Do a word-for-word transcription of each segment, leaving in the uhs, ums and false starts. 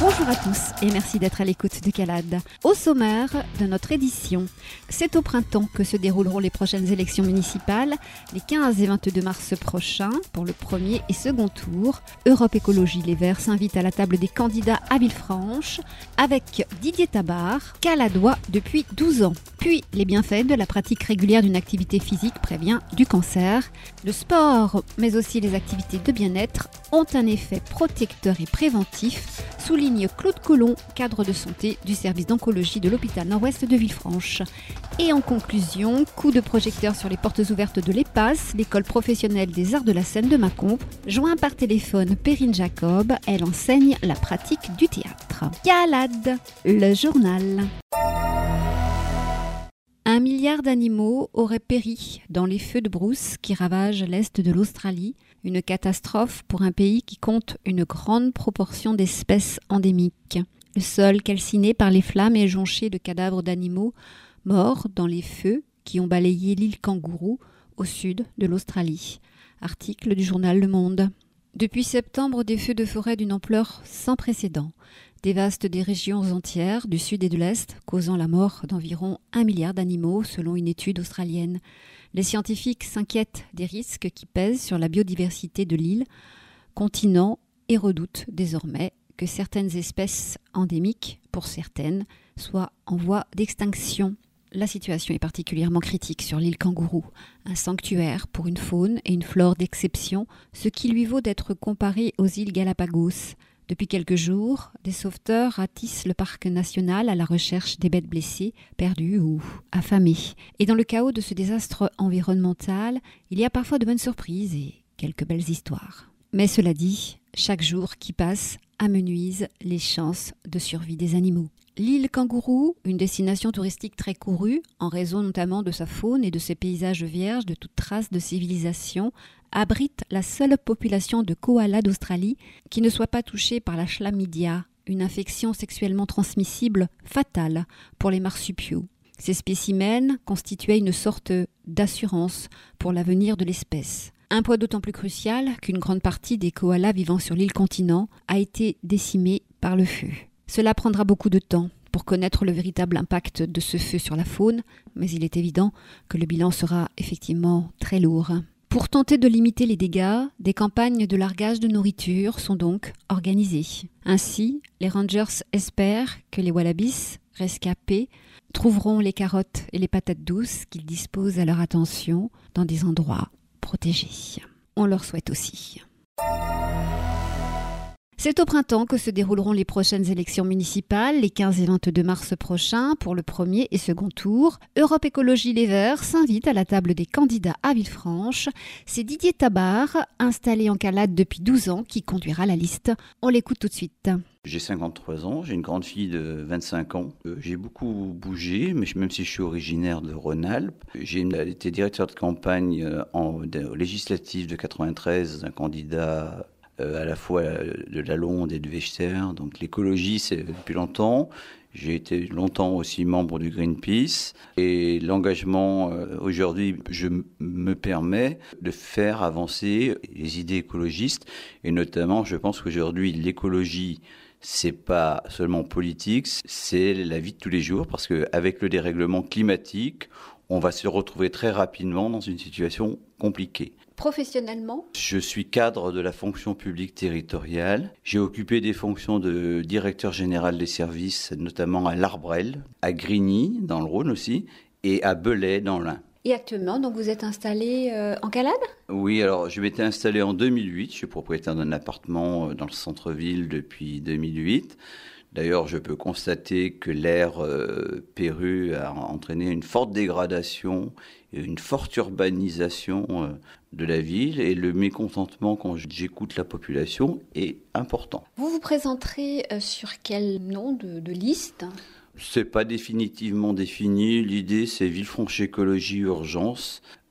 Bonjour à tous et merci d'être à l'écoute de Calade. Au sommaire de notre édition, c'est au printemps que se dérouleront les prochaines élections municipales, les quinze et vingt-deux mars prochains, pour le premier et second tour. Europe Écologie Les Verts s'invite à la table des candidats à Villefranche avec Didier Tabart, caladois depuis douze ans. Puis les bienfaits de la pratique régulière d'une activité physique prévient du cancer. Le sport, mais aussi les activités de bien-être, ont un effet protecteur et préventif, souligne Claude Collomb, cadre de santé du service d'oncologie de l'hôpital Nord-Ouest de Villefranche. Et en conclusion, coup de projecteur sur les portes ouvertes de l'E P A S, l'école professionnelle des arts de la scène de Mâcon. Joint par téléphone Perrine Jacob, elle enseigne la pratique du théâtre. Calade, le journal. Un milliard d'animaux auraient péri dans les feux de brousse qui ravagent l'est de l'Australie. Une catastrophe pour un pays qui compte une grande proportion d'espèces endémiques. Le sol calciné par les flammes est jonché de cadavres d'animaux morts dans les feux qui ont balayé l'île Kangourou au sud de l'Australie. Article du journal Le Monde. Depuis septembre, des feux de forêt d'une ampleur sans précédent dévastent des régions entières du sud et de l'est, causant la mort d'environ un milliard d'animaux selon une étude australienne. Les scientifiques s'inquiètent des risques qui pèsent sur la biodiversité de l'île, continent, et redoutent désormais que certaines espèces endémiques, pour certaines, soient en voie d'extinction. La situation est particulièrement critique sur l'île Kangourou, un sanctuaire pour une faune et une flore d'exception, ce qui lui vaut d'être comparé aux îles Galapagos. Depuis quelques jours, des sauveteurs ratissent le parc national à la recherche des bêtes blessées, perdues ou affamées. Et dans le chaos de ce désastre environnemental, il y a parfois de bonnes surprises et quelques belles histoires. Mais cela dit, chaque jour qui passe amenuise les chances de survie des animaux. L'île Kangourou, une destination touristique très courue, en raison notamment de sa faune et de ses paysages vierges de toute trace de civilisation, abrite la seule population de koalas d'Australie qui ne soit pas touchée par la chlamydia, une infection sexuellement transmissible fatale pour les marsupiaux. Ces spécimens constituaient une sorte d'assurance pour l'avenir de l'espèce. Un poids d'autant plus crucial qu'une grande partie des koalas vivant sur l'île continent a été décimée par le feu. Cela prendra beaucoup de temps pour connaître le véritable impact de ce feu sur la faune, mais il est évident que le bilan sera effectivement très lourd. Pour tenter de limiter les dégâts, des campagnes de largage de nourriture sont donc organisées. Ainsi, les rangers espèrent que les wallabies rescapés trouveront les carottes et les patates douces qu'ils disposent à leur attention dans des endroits protégés. On leur souhaite aussi. C'est au printemps que se dérouleront les prochaines élections municipales, les quinze et vingt-deux mars prochains, pour le premier et second tour. Europe Écologie Les Verts s'invite à la table des candidats à Villefranche. C'est Didier Tabart, installé en Calade depuis douze ans, qui conduira la liste. On l'écoute tout de suite. J'ai cinquante-trois ans, j'ai une grande fille de vingt-cinq ans. Euh, j'ai beaucoup bougé, mais même si je suis originaire de Rhône-Alpes, j'ai été directeur de campagne en, en législative de quatre-vingt-treize d'un candidat Euh, à la fois de Lalonde et de Vechter. Donc l'écologie, c'est depuis longtemps. J'ai été longtemps aussi membre du Greenpeace. Et l'engagement, euh, aujourd'hui, je m- me permets de faire avancer les idées écologistes. Et notamment, je pense qu'aujourd'hui, l'écologie, c'est pas seulement politique, c'est la vie de tous les jours. Parce qu'avec le dérèglement climatique, on va se retrouver très rapidement dans une situation compliquée. Professionnellement ? Je suis cadre de la fonction publique territoriale. J'ai occupé des fonctions de directeur général des services, notamment à l'Arbrel, à Grigny, dans le Rhône aussi, et à Belay, dans l'Ain. Et actuellement, donc vous êtes installé euh, en Calade ? Oui, alors je m'étais installé en deux mille huit. Je suis propriétaire d'un appartement dans le centre-ville depuis deux mille huit. D'ailleurs, je peux constater que l'ère euh, Perru a entraîné une forte dégradation et une forte urbanisation euh, de la ville. Et le mécontentement, quand j'écoute la population, est important. Vous vous présenterez euh, sur quel nom de, de liste ? C'est pas définitivement défini. L'idée, c'est Villefranche Écologie Urgence.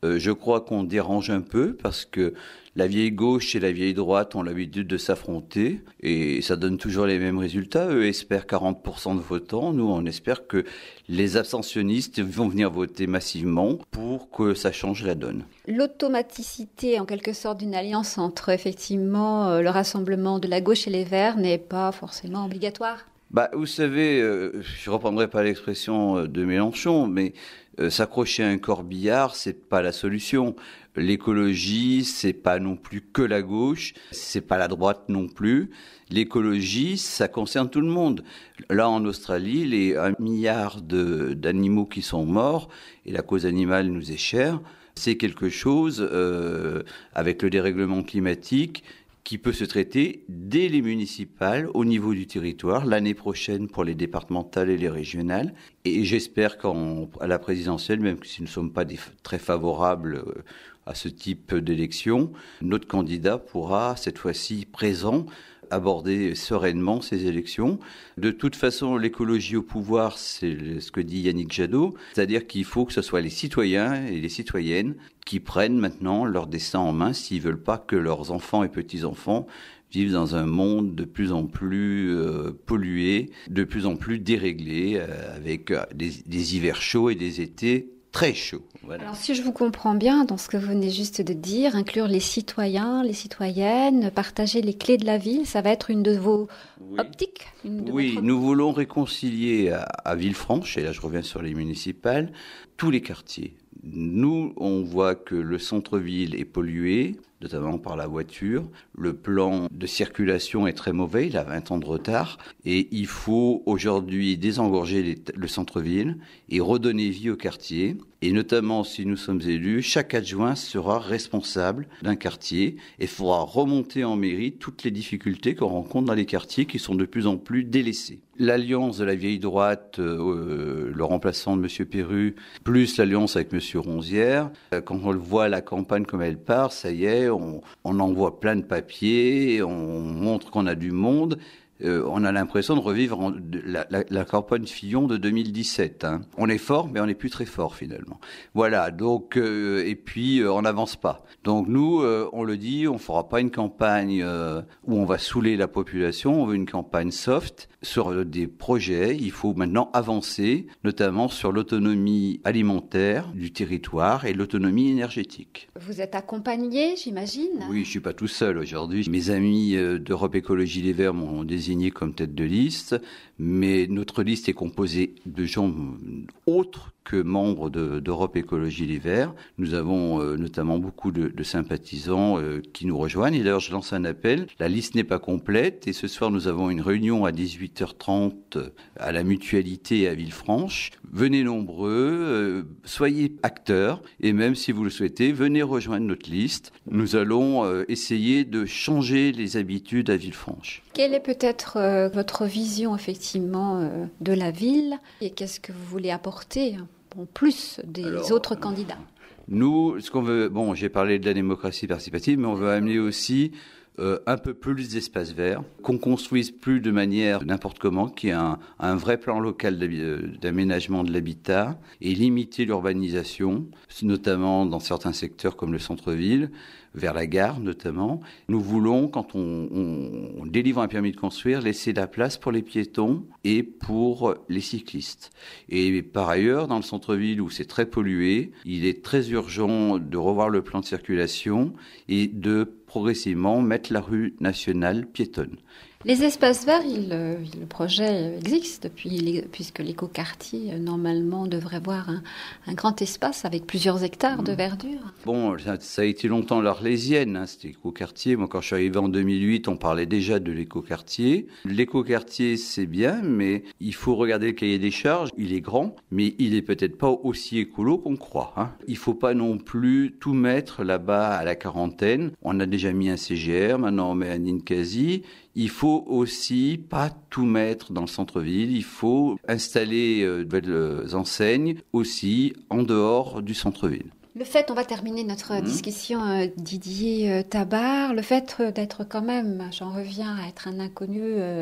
Euh, je crois qu'on dérange un peu parce que la vieille gauche et la vieille droite ont l'habitude de s'affronter et ça donne toujours les mêmes résultats. Eux espèrent quarante pour cent de votants. Nous, on espère que les abstentionnistes vont venir voter massivement pour que ça change la donne. L'automaticité, en quelque sorte, d'une alliance entre effectivement le rassemblement de la gauche et les Verts n'est pas forcément obligatoire. Bah, vous savez, euh, je reprendrai pas l'expression de Mélenchon, mais euh, s'accrocher à un corbillard, c'est pas la solution. L'écologie, c'est pas non plus que la gauche, c'est pas la droite non plus. L'écologie, ça concerne tout le monde. Là, en Australie, les un milliard de, d'animaux qui sont morts, et la cause animale nous est chère, c'est quelque chose, euh, avec le dérèglement climatique, qui peut se traiter dès les municipales au niveau du territoire, l'année prochaine pour les départementales et les régionales. Et j'espère qu'à la présidentielle, même si nous ne sommes pas des, très favorables à ce type d'élection, notre candidat pourra, cette fois-ci présent, aborder sereinement ces élections. De toute façon, l'écologie au pouvoir, c'est ce que dit Yannick Jadot, c'est-à-dire qu'il faut que ce soit les citoyens et les citoyennes qui prennent maintenant leur destin en main s'ils ne veulent pas que leurs enfants et petits-enfants vivent dans un monde de plus en plus euh, pollué, de plus en plus déréglé, euh, avec euh, des, des hivers chauds et des étés très chaud. Voilà. Alors si je vous comprends bien dans ce que vous venez juste de dire, inclure les citoyens, les citoyennes, partager les clés de la ville, ça va être une de vos oui. optiques une de Oui, votre... nous voulons réconcilier à, à Villefranche, et là je reviens sur les municipales, tous les quartiers. Nous, on voit que le centre-ville est pollué, notamment par la voiture. Le plan de circulation est très mauvais, il a vingt ans de retard. Et il faut aujourd'hui désengorger les, le centre-ville et redonner vie au quartier. Et notamment, si nous sommes élus, chaque adjoint sera responsable d'un quartier et faudra remonter en mairie toutes les difficultés qu'on rencontre dans les quartiers qui sont de plus en plus délaissés. L'alliance de la vieille droite, euh, le remplaçant de M. Perru, plus l'alliance avec M. Ronzière, euh, quand on le voit à la campagne comme elle part, ça y est, on, on envoie plein de papiers, on montre qu'on a du monde. Euh, on a l'impression de revivre en, de, la, la, la campagne Fillon de deux mille dix-sept. Hein. On est fort, mais on n'est plus très fort finalement. Voilà, donc, euh, et puis euh, on n'avance pas. Donc nous, euh, on le dit, on ne fera pas une campagne euh, où on va saouler la population, on veut une campagne soft sur des projets. Il faut maintenant avancer, notamment sur l'autonomie alimentaire du territoire et l'autonomie énergétique. Vous êtes accompagné, j'imagine ? Oui, je ne suis pas tout seul aujourd'hui. Mes amis d'Europe Écologie Les Verts m'ont désigné comme tête de liste, mais notre liste est composée de gens autres que membres de, d'Europe Écologie Les Verts. Nous avons euh, notamment beaucoup de, de sympathisants euh, qui nous rejoignent. Et d'ailleurs, je lance un appel. La liste n'est pas complète et ce soir, nous avons une réunion à dix-huit heures trente à la Mutualité à Villefranche. Venez nombreux, euh, soyez acteurs et même si vous le souhaitez, venez rejoindre notre liste. Nous allons euh, essayer de changer les habitudes à Villefranche. Quelle est peut-être euh, votre vision effectivement euh, de la ville et qu'est-ce que vous voulez apporter en plus des Alors, autres candidats ? Nous, ce qu'on veut, bon, j'ai parlé de la démocratie participative, mais on veut amener aussi euh, un peu plus d'espaces verts, qu'on construise plus de manière n'importe comment, qu'il y ait un, un vrai plan local d'aménagement de l'habitat et limiter l'urbanisation, notamment dans certains secteurs comme le centre-ville, vers la gare notamment. Nous voulons, quand on, on, on délivre un permis de construire, laisser de la place pour les piétons et pour les cyclistes. Et par ailleurs, dans le centre-ville où c'est très pollué, il est très urgent de revoir le plan de circulation et de progressivement mettre la rue nationale piétonne. Les espaces verts, il, le projet existe depuis, puisque l'écoquartier, normalement, devrait avoir un, un grand espace avec plusieurs hectares de verdure. Bon, ça, ça a été longtemps l'Arlésienne, hein, c'était l'écoquartier. Moi, quand je suis arrivé en deux mille huit, on parlait déjà de l'écoquartier. L'écoquartier, c'est bien, mais il faut regarder le cahier des charges. Il est grand, mais il est peut-être pas aussi écolo qu'on croit. Hein. Il faut pas non plus tout mettre là-bas à la quarantaine. On a déjà mis un C G R, maintenant on met un Ninkasi. Il faut aussi pas tout mettre dans le centre-ville. Il faut installer de nouvelles enseignes aussi en dehors du centre-ville. Le fait, on va terminer notre mmh. discussion, euh, Didier euh, Tabart, le fait d'être quand même, j'en reviens à être un inconnu, euh,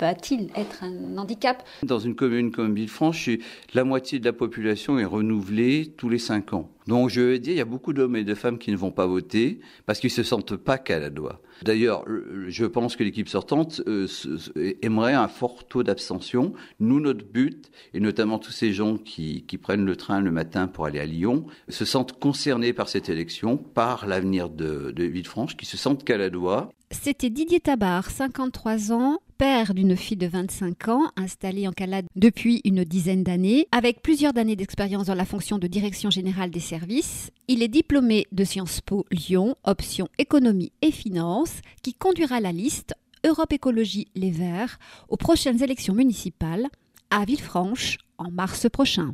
va-t-il être un handicap ? Dans une commune comme Villefranche, la moitié de la population est renouvelée tous les cinq ans. Donc je veux dire, il y a beaucoup d'hommes et de femmes qui ne vont pas voter parce qu'ils ne se sentent pas caladois. D'ailleurs, je pense que l'équipe sortante euh, aimerait un fort taux d'abstention. Nous, notre but, et notamment tous ces gens qui, qui prennent le train le matin pour aller à Lyon, se sentent concernés par cette élection, par l'avenir de, de Villefranche, qui se sentent caladois. C'était Didier Tabar, cinquante-trois ans, père d'une fille de vingt-cinq ans, installée en Calade depuis une dizaine d'années. Avec plusieurs années d'expérience dans la fonction de direction générale des services, il est diplômé de Sciences Po Lyon, option économie et finance, qui conduira la liste Europe Écologie Les Verts aux prochaines élections municipales à Villefranche en mars prochain.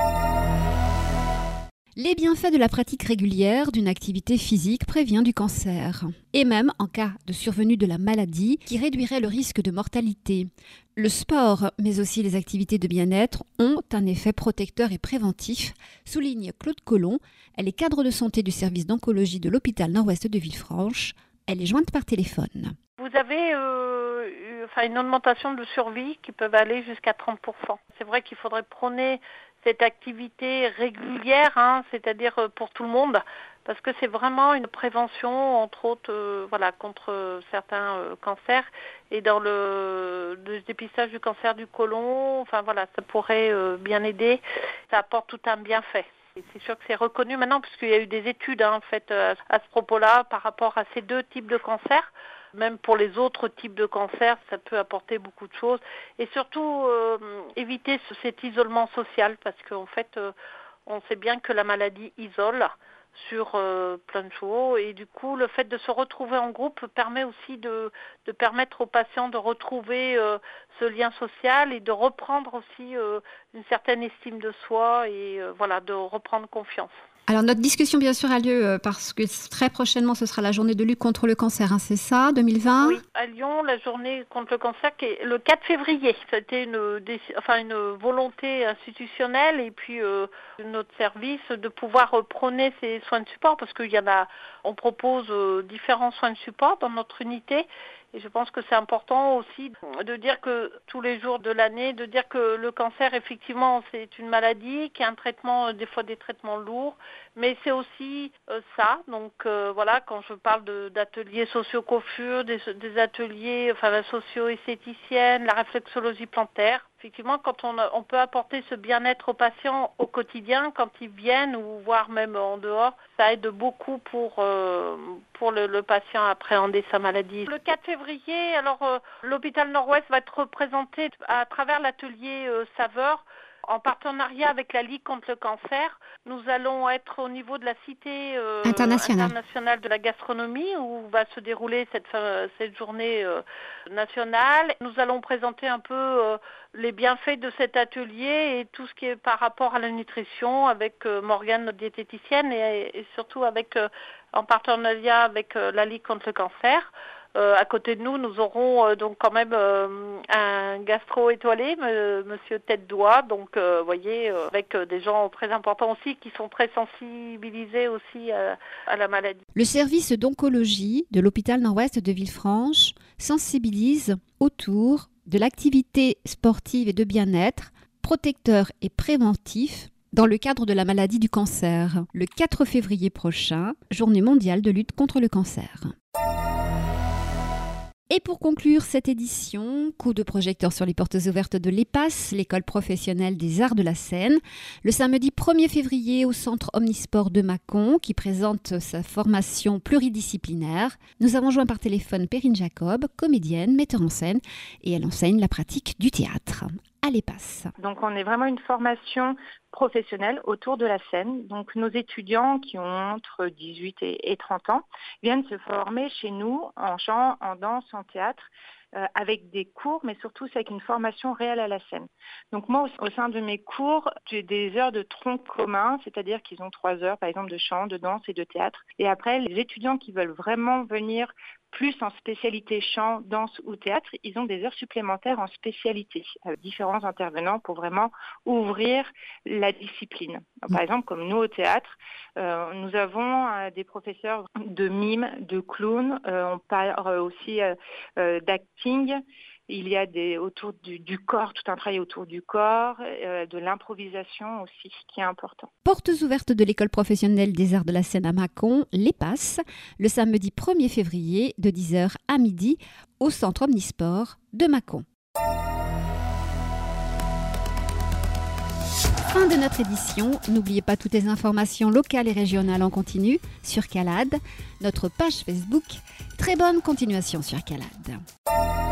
Les bienfaits de la pratique régulière d'une activité physique prévient du cancer, et même en cas de survenue de la maladie qui réduirait le risque de mortalité. Le sport, mais aussi les activités de bien-être, ont un effet protecteur et préventif, souligne Claude Collomb. Elle est cadre de santé du service d'oncologie de l'hôpital Nord-Ouest de Villefranche. Elle est jointe par téléphone. Vous avez euh, enfin, une augmentation de survie qui peut aller jusqu'à trente pour cent. C'est vrai qu'il faudrait prôner cette activité régulière, hein, c'est-à-dire pour tout le monde, parce que c'est vraiment une prévention, entre autres, euh, voilà, contre certains euh, cancers. Et dans le, le dépistage du cancer du côlon, enfin voilà, ça pourrait euh, bien aider. Ça apporte tout un bienfait. Et c'est sûr que c'est reconnu maintenant, puisqu'il y a eu des études hein, faites à, à ce propos-là par rapport à ces deux types de cancers. Même pour les autres types de cancers, ça peut apporter beaucoup de choses. Et surtout, euh, éviter cet isolement social, parce qu'en fait, euh, on sait bien que la maladie isole sur euh, plein de choses. Et du coup, le fait de se retrouver en groupe permet aussi de, de permettre aux patients de retrouver euh, ce lien social et de reprendre aussi euh, une certaine estime de soi et euh, voilà, de reprendre confiance. Alors notre discussion bien sûr a lieu parce que très prochainement ce sera la journée de lutte contre le cancer, hein, c'est ça, deux mille vingt ? Oui, à Lyon, la journée contre le cancer qui est le quatre février. C'était une, enfin, une volonté institutionnelle et puis euh, notre service de pouvoir prôner ces soins de support parce qu'il y en a, on propose euh, différents soins de support dans notre unité. Et je pense que c'est important aussi de dire que tous les jours de l'année, de dire que le cancer, effectivement, c'est une maladie, qui a un traitement, des fois des traitements lourds, mais c'est aussi euh, ça. Donc euh, voilà, quand je parle de, d'ateliers socio-coiffure, des, des ateliers, enfin la socio-esthéticienne, la réflexologie plantaire, effectivement, quand on, on peut apporter ce bien-être aux patients au quotidien, quand ils viennent ou voire même en dehors, ça aide beaucoup pour, euh, pour le, le patient à appréhender sa maladie. Le quatre février, alors euh, l'hôpital Nord-Ouest va être représenté à travers l'atelier euh, Saveur, en partenariat avec la Ligue contre le cancer. Nous allons être au niveau de la cité euh, internationale. internationale de la gastronomie où va se dérouler cette, cette journée euh, nationale. Nous allons présenter un peu euh, les bienfaits de cet atelier et tout ce qui est par rapport à la nutrition avec euh, Morgane, notre diététicienne, et, et surtout avec, euh, en partenariat avec euh, la Ligue contre le cancer. Euh, à côté de nous, nous aurons euh, donc quand même euh, un gastro étoilé, m- Monsieur Tête d'Oie, donc euh, vous voyez, euh, avec euh, des gens très importants aussi qui sont très sensibilisés aussi à, à la maladie. Le service d'oncologie de l'hôpital Nord-Ouest de Villefranche sensibilise autour de l'activité sportive et de bien-être, protecteur et préventif, dans le cadre de la maladie du cancer, le quatre février prochain, journée mondiale de lutte contre le cancer. Et pour conclure cette édition, coup de projecteur sur les portes ouvertes de l'E P A S, l'école professionnelle des arts de la Seine, le samedi premier février au centre Omnisport de Mâcon, qui présente sa formation pluridisciplinaire. Nous avons joint par téléphone Perrine Jacob, comédienne, metteur en scène, et elle enseigne la pratique du théâtre à l'E P A S. Donc on est vraiment une formation professionnelle autour de la scène. Donc nos étudiants qui ont entre dix-huit et trente ans viennent se former chez nous en chant, en danse, en théâtre, euh, avec des cours, mais surtout c'est avec une formation réelle à la scène. Donc moi, au, au sein de mes cours, j'ai des heures de tronc commun, c'est-à-dire qu'ils ont trois heures, par exemple, de chant, de danse et de théâtre. Et après, les étudiants qui veulent vraiment venir plus en spécialité chant, danse ou théâtre, ils ont des heures supplémentaires en spécialité, avec différents intervenants pour vraiment ouvrir la discipline. Par exemple, comme nous au théâtre, euh, nous avons euh, des professeurs de mime, de clown, euh, on parle aussi euh, euh, d'acting, Il y a des, autour du, du corps, tout un travail autour du corps, euh, de l'improvisation aussi, qui est important. Portes ouvertes de l'école professionnelle des arts de la scène à Mâcon, les Passes, le samedi premier février de dix heures à midi au centre Omnisport de Mâcon. Fin de notre édition. N'oubliez pas toutes les informations locales et régionales en continu sur Calade, notre page Facebook. Très bonne continuation sur Calade.